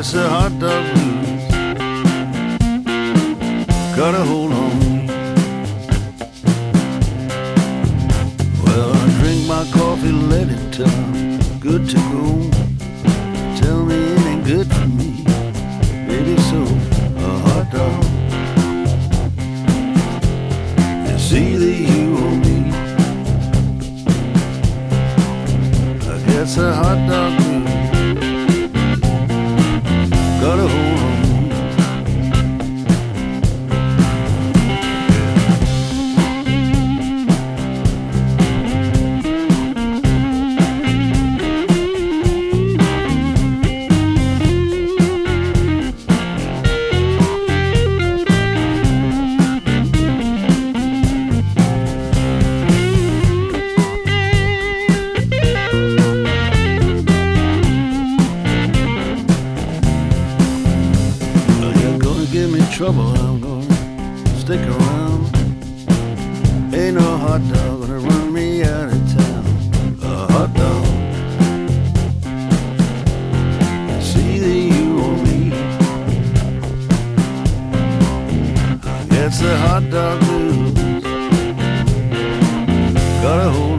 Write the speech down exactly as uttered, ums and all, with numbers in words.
guess the hot dog blues got a hold on me. Well, I drink my coffee, let it till I'm good to go. Tell me it ain't good for me, maybe so. A hot dog, it's either you or me. I guess a hot dog blues got a hold on me. Give me trouble, I'm gonna stick around. Ain't no hot dog gonna run me out of town. A hot dog, it's either you or me. I guess the hot dog blues got a hold